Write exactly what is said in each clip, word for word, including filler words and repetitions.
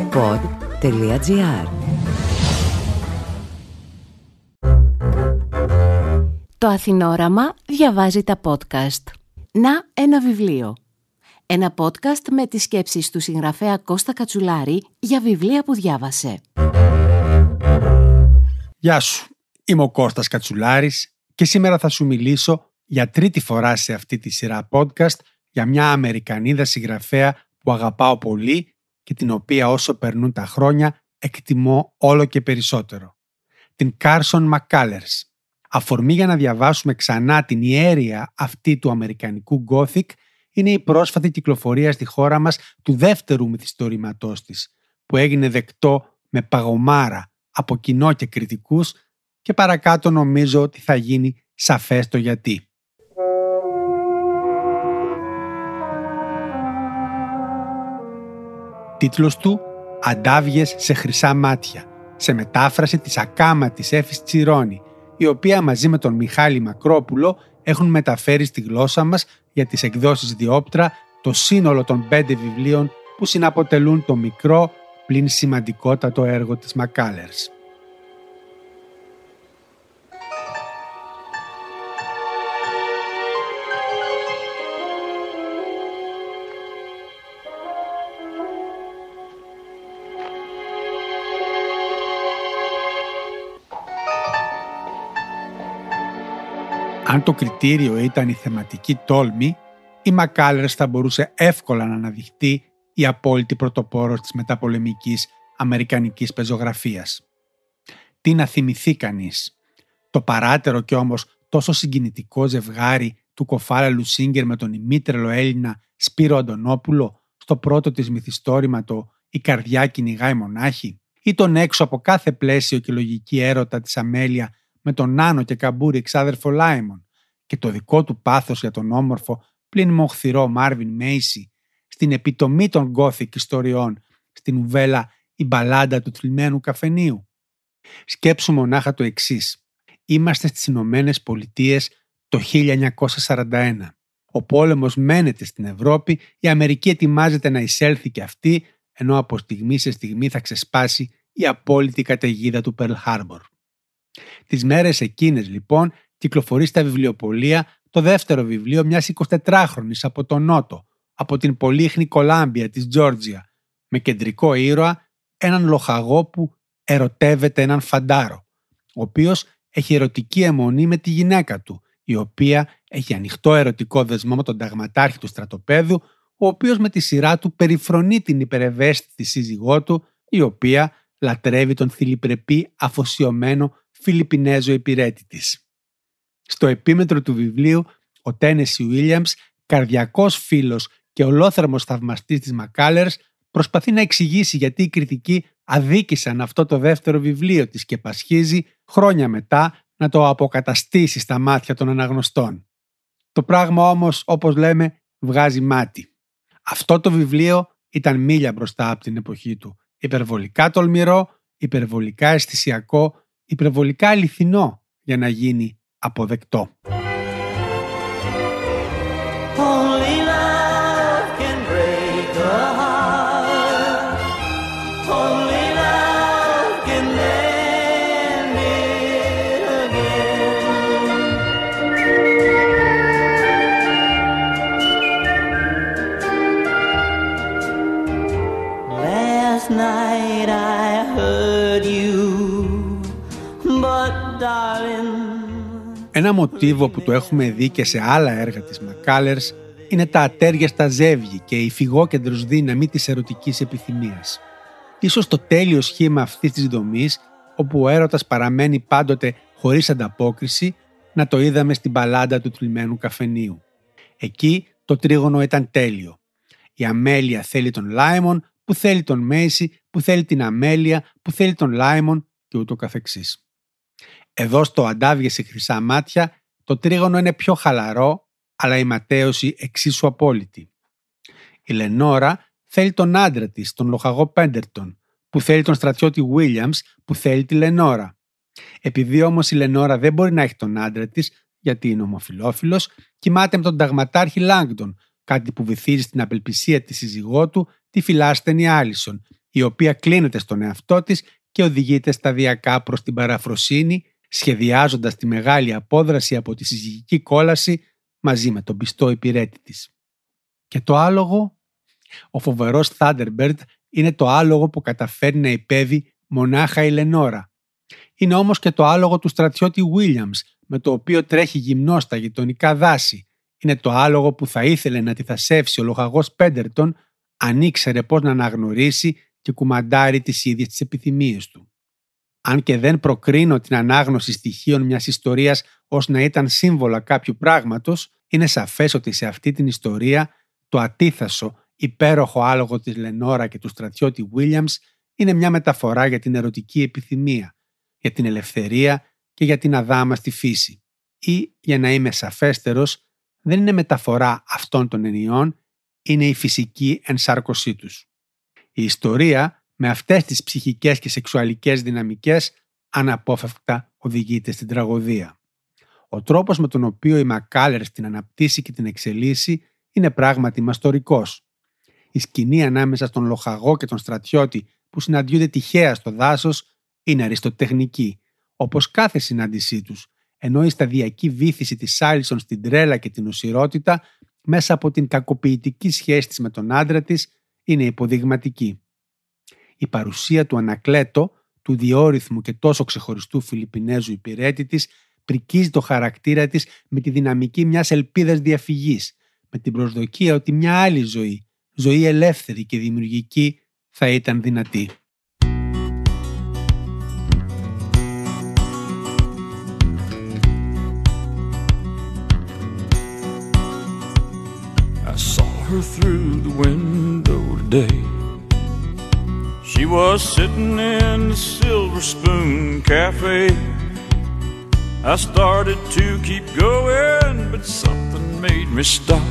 pod τελεία gr. Το Αθηνόραμα διαβάζει τα podcast. Να ένα βιβλίο. Ένα podcast με τις σκέψεις του συγγραφέα Κώστα Κατσουλάρη για βιβλία που διάβασε. Γεια σου, είμαι ο Κώστας Κατσουλάρης και σήμερα θα σου μιλήσω για τρίτη φορά σε αυτή τη σειρά podcast για μια Αμερικανίδα συγγραφέα που αγαπάω πολύ και την οποία όσο περνούν τα χρόνια εκτιμώ όλο και περισσότερο. Την Κάρσον Μακκάλερς. Αφορμή για να διαβάσουμε ξανά την ιέρεια αυτή του αμερικανικού Gothic είναι η πρόσφατη κυκλοφορία στη χώρα μας του δεύτερου μυθιστορήματός της, που έγινε δεκτό με παγωμάρα από κοινό και κριτικούς και παρακάτω νομίζω ότι θα γίνει σαφές το γιατί. Τίτλος του «Αντάβιες σε χρυσά μάτια», σε μετάφραση της ακάματης Έφης Τσιρόνη, η οποία μαζί με τον Μιχάλη Μακρόπουλο έχουν μεταφέρει στη γλώσσα μας για τις εκδόσεις Διόπτρα το σύνολο των πέντε βιβλίων που συναποτελούν το μικρό πλην σημαντικότατο έργο της Μακκάλερς. Αν το κριτήριο ήταν η θεματική τόλμη, η Μακκάλερς θα μπορούσε εύκολα να αναδειχτεί η απόλυτη πρωτοπόρος της μεταπολεμικής αμερικανικής πεζογραφίας. Τι να θυμηθεί κανείς? Το παράτερο και όμως τόσο συγκινητικό ζευγάρι του Κοφάλαλου Σίγκερ με τον ημίτρελο Έλληνα Σπύρο Αντωνόπουλο στο πρώτο της μυθιστόρηματο «Η καρδιά κυνηγάει μονάχη», ή τον έξω από κάθε πλαίσιο και λογική έρωτα της Αμέλεια με τον Νάνο και καμπούρι εξάδερφο Λάιμον και το δικό του πάθος για τον όμορφο πλην μοχθηρό Μάρβιν Μέισι στην επιτομή των Gothic ιστοριών στην ουβέλα «Η μπαλάντα του θλιμμένου καφενείου». Σκέψου μονάχα το εξής. Είμαστε στις Ηνωμένες Πολιτείες το χίλια εννιακόσια σαράντα ένα. Ο πόλεμος μένεται στην Ευρώπη, η Αμερική ετοιμάζεται να εισέλθει και αυτή, ενώ από στιγμή σε στιγμή θα ξεσπάσει η απόλυτη καταιγίδα του Pearl Harbor. Τις μέρες εκείνες λοιπόν κυκλοφορεί στα βιβλιοπωλεία το δεύτερο βιβλίο μιας εικοσιτετράχρονης από τον Νότο, από την πολύχνη Κολάμπια της Τζόρτζια, με κεντρικό ήρωα έναν λοχαγό που ερωτεύεται έναν φαντάρο, ο οποίος έχει ερωτική αιμονή με τη γυναίκα του, η οποία έχει ανοιχτό ερωτικό δεσμό με τον ταγματάρχη του στρατοπέδου, ο οποίος με τη σειρά του περιφρονεί την υπερευαίσθητη σύζυγό του, η οποία λατρεύει τον θηλυπρεπή αφοσιωμένο Φιλιππινέζο υπηρέτη της. Στο επίμετρο του βιβλίου, ο Τένεσι Ουίλιαμς, καρδιακός φίλος και ολόθερμος θαυμαστής της Μακκάλερς, προσπαθεί να εξηγήσει γιατί οι κριτικοί αδίκησαν αυτό το δεύτερο βιβλίο της και πασχίζει χρόνια μετά να το αποκαταστήσει στα μάτια των αναγνωστών. Το πράγμα όμως, όπως λέμε, βγάζει μάτι. Αυτό το βιβλίο ήταν μίλια μπροστά από την εποχή του. Υπερβολικά τολμηρό, υπερβολικά αισθησιακό, υπερβολικά αληθινό για να γίνει αποδεκτό. Ένα μοτίβο που το έχουμε δει και σε άλλα έργα της Μακκάλερς είναι τα ατέριαστα ζεύγη και η φυγόκεντρος δύναμη της ερωτικής επιθυμίας. Ίσως το τέλειο σχήμα αυτής της δομής, όπου ο έρωτας παραμένει πάντοτε χωρίς ανταπόκριση, να το είδαμε στην μπαλάντα του θλιμμένου καφενείου. Εκεί το τρίγωνο ήταν τέλειο. Η Αμέλεια θέλει τον Λάιμον, που θέλει τον Μέισι, που θέλει την Αμέλεια, που θέλει τον Λάιμον και ούτω καθεξής. Εδώ στο «Αντάβιες σε χρυσά μάτια» το τρίγωνο είναι πιο χαλαρό, αλλά η ματέωση εξίσου απόλυτη. Η Λενόρα θέλει τον άντρα της, τον λοχαγό Πέντερτον, που θέλει τον στρατιώτη Βίλιαμς, που θέλει τη Λενόρα. Επειδή όμως η Λενόρα δεν μπορεί να έχει τον άντρα της, γιατί είναι ομοφυλόφιλος, κοιμάται με τον ταγματάρχη Λάγκτον, κάτι που βυθίζει στην απελπισία της σύζυγό του, τη φιλάσθενη Άλισον, η οποία κλείνεται στον εαυτό της και οδηγείται σταδιακά προς την παραφροσύνη, σχεδιάζοντας τη μεγάλη απόδραση από τη συζυγική κόλαση μαζί με τον πιστό υπηρέτη της. Και το άλογο, ο φοβερός Thunderbird, είναι το άλογο που καταφέρει να υπέβει μονάχα η Λενόρα. Είναι όμως και το άλογο του στρατιώτη Williams, με το οποίο τρέχει γυμνό στα γειτονικά δάση. Είναι το άλογο που θα ήθελε να τη θασεύσει ο λοχαγός Πέντερτον, αν ήξερε πώς να αναγνωρίσει και κουμαντάρει τις ίδιες τις επιθυμίες του. Αν και δεν προκρίνω την ανάγνωση στοιχείων μιας ιστορίας ως να ήταν σύμβολα κάποιου πράγματος, είναι σαφές ότι σε αυτή την ιστορία το ατίθασο υπέροχο άλογο της Λενόρα και του στρατιώτη Williams είναι μια μεταφορά για την ερωτική επιθυμία, για την ελευθερία και για την αδάμαστη φύση. Ή, για να είμαι σαφέστερος, δεν είναι μεταφορά αυτών των ενιών, είναι η φυσική ενσάρκωσή τους. Η ιστορία, με αυτές τις ψυχικές και σεξουαλικές δυναμικές, αναπόφευκτα οδηγείται στην τραγωδία. Ο τρόπος με τον οποίο η Μακάλερς την αναπτύσσει και την εξελίσσει είναι πράγματι μαστορικός. Η σκηνή ανάμεσα στον λοχαγό και τον στρατιώτη που συναντιούνται τυχαία στο δάσος είναι αριστοτεχνική, όπως κάθε συνάντησή τους, ενώ η σταδιακή βύθιση της Άλισον στην τρέλα και την οσιρότητα μέσα από την κακοποιητική σχέση της με τον άντρα της είναι υποδειγματική. Η παρουσία του Ανακλέτο, του διόρυθμου και τόσο ξεχωριστού Φιλιππινέζου υπηρέτη της, πρικίζει το χαρακτήρα της με τη δυναμική μιας ελπίδας διαφυγής, με την προσδοκία ότι μια άλλη ζωή, ζωή ελεύθερη και δημιουργική, θα ήταν δυνατή. I saw her through the window today. She was sitting in the Silver Spoon Cafe. I started to keep going, but something made me stop.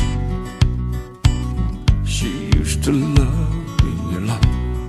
She used to love me a lot.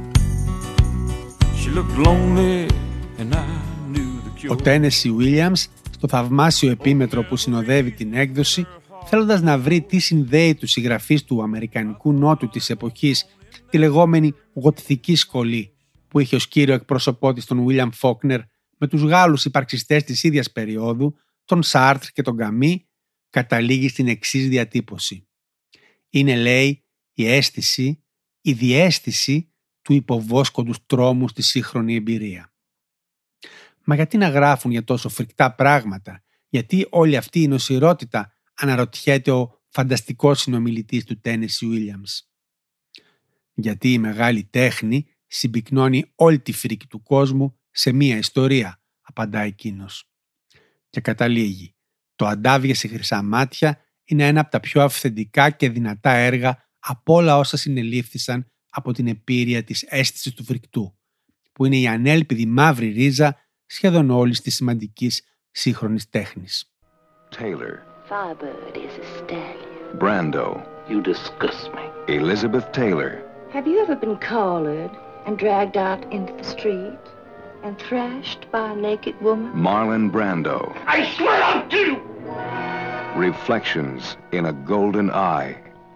She looked lonely and I knew the cure. Ο Τένεσι Williams, στο θαυμάσιο επίμετρο που συνοδεύει την έκδοση, θέλοντας να βρει τι συνδέει τους συγγραφείς του Αμερικανικού Νότου της εποχής, τη λεγόμενη γοτθική σχολή που είχε ως κύριο εκπρόσωπό της τον William Faulkner, με τους Γάλλους υπαρξιστές της ίδιας περίοδου, τον Σάρτρ και τον Καμί, καταλήγει στην εξής διατύπωση. Είναι, λέει, η αίσθηση, η διαίσθηση του υποβόσκοντους τρόμου στη σύγχρονη εμπειρία. Μα γιατί να γράφουν για τόσο φρικτά πράγματα, γιατί όλη αυτή η νοσηρότητα, αναρωτιέται ο φανταστικός συνομιλητής του Τένεσι Williams. Γιατί η μεγάλη τέχνη συμπυκνώνει όλη τη φρίκη του κόσμου σε μία ιστορία, απαντά εκείνος. Και καταλήγει, το Αντάβιε σε χρυσά μάτια είναι ένα από τα πιο αυθεντικά και δυνατά έργα από όλα όσα συνελήφθησαν από την επίρρεια της αίσθησης του φρικτού, που είναι η ανέλπιδη μαύρη ρίζα σχεδόν όλης της σημαντικής σύγχρονης τέχνης. Taylor. Firebird is a stallion. Brando. You disgust me. Elizabeth Taylor. Have you ever been collared and dragged out into the street and thrashed by a naked woman? Marlon Brando. I swear I'll do you! Reflections in a Golden Eye.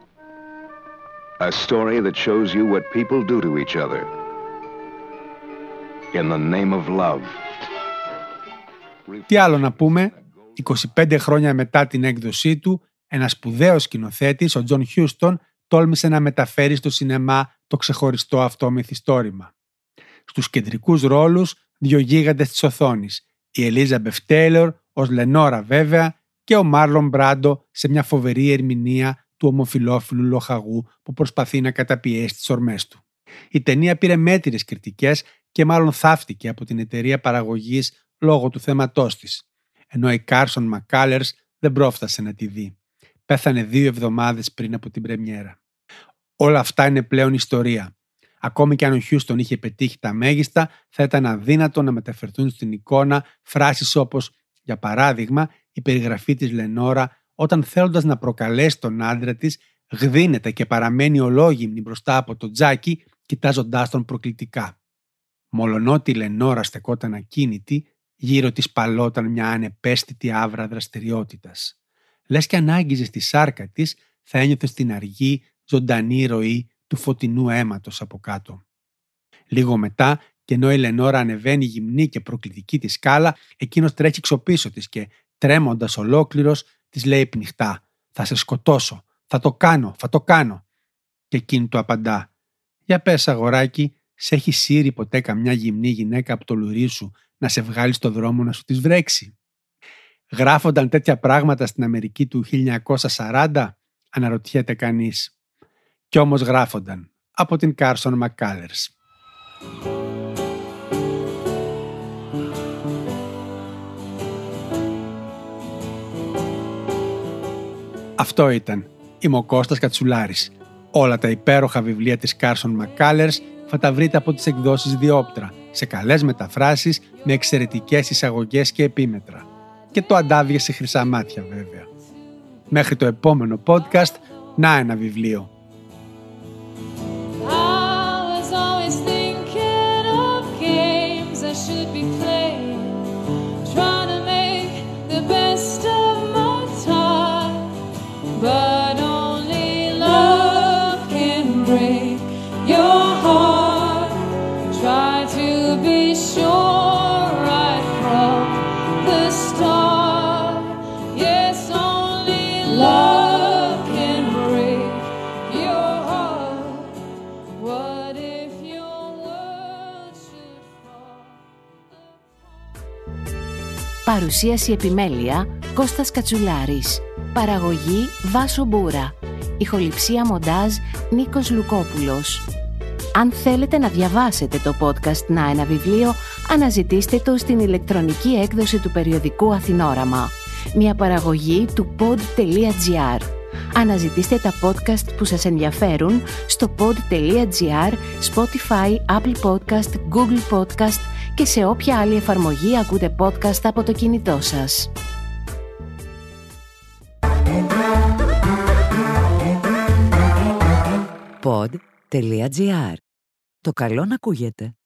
A story that shows you what people do to each other in the name of love. Τι άλλο να πούμε, είκοσι πέντε χρόνια μετά την έκδοσή του, ένας σπουδαίος σκηνοθέτης, ο Τζον Χιούστον, τόλμησε να μεταφέρει στο σινεμά το ξεχωριστό αυτό μυθιστόρημα. Στους κεντρικούς ρόλους, δύο γίγαντες της οθόνης, η Ελίζαμπεθ Τέιλορ ως Λενόρα βέβαια και ο Μάρλον Μπράντο σε μια φοβερή ερμηνεία του ομοφυλόφιλου λοχαγού που προσπαθεί να καταπιέσει τις ορμές του. Η ταινία πήρε μέτριες κριτικές και μάλλον θαύτηκε από την εταιρεία παραγωγής λόγω του θέματός της, ενώ η Κάρσον Μακάλερς δεν πρόφτασε να τη δει. Πέθανε δύο εβδομάδες πριν από την πρεμιέρα. Όλα αυτά είναι πλέον ιστορία. Ακόμη και αν ο Χιούστον είχε πετύχει τα μέγιστα, θα ήταν αδύνατο να μεταφερθούν στην εικόνα φράσεις όπως, για παράδειγμα, η περιγραφή της Λενόρα όταν θέλοντας να προκαλέσει τον άντρα της, γδύνεται και παραμένει ολόγυμνη μπροστά από τον Τζάκι, κοιτάζοντάς τον προκλητικά. Μολονότι η Λενόρα στεκόταν ακίνητη, γύρω της παλόταν μια ανεπαίσθητη άβρα δραστηριότητας. Λες και αν άγγιζε στη σάρκα της, θα ένιωθε στην αργή, ζωντανή ροή του φωτεινού αίματος από κάτω. Λίγο μετά, και ενώ η Λενόρα ανεβαίνει γυμνή και προκλητική τη σκάλα, εκείνος τρέχει ξοπίσω της και, τρέμοντας ολόκληρος, της λέει πνιχτά: «Θα σε σκοτώσω, θα το κάνω, θα το κάνω». Και εκείνη του απαντά: «Για πες, αγοράκι, σε έχει σύρει ποτέ καμιά γυμνή γυναίκα από το λουρί σου να σε βγάλει στο δρόμο να σου τις βρέξει?» Γράφονταν τέτοια πράγματα στην Αμερική του χίλια εννιακόσια σαράντα, αναρωτιέται κανείς. Κι όμως γράφονταν από την Κάρσον Μακκάλερς. Αυτό ήταν. Είμαι ο Κώστας Κατσουλάρης. Όλα τα υπέροχα βιβλία της Κάρσον Μακκάλερς θα τα βρείτε από τις εκδόσεις Διόπτρα, σε καλές μεταφράσεις, με εξαιρετικές εισαγωγές και επίμετρα. Και το αντάβιε σε χρυσά μάτια, βέβαια. Μέχρι το επόμενο podcast, να ένα βιβλίο. Παρουσίαση επιμέλεια Κώστας Κατσουλάρης. Παραγωγή Βάσο Μπούρα. Ηχοληψία μοντάζ Νίκος Λουκόπουλος. Αν θέλετε να διαβάσετε το podcast «Να ένα βιβλίο», αναζητήστε το στην ηλεκτρονική έκδοση του περιοδικού Αθηνόραμα. Μια παραγωγή του pod τελεία gr. Αναζητήστε τα podcast που σας ενδιαφέρουν στο pod τελεία gr, Spotify, Apple Podcast, Google Podcast και σε όποια άλλη εφαρμογή ακούτε podcast από το κινητό σας. pod τελεία gr. Το καλό να ακούγεται.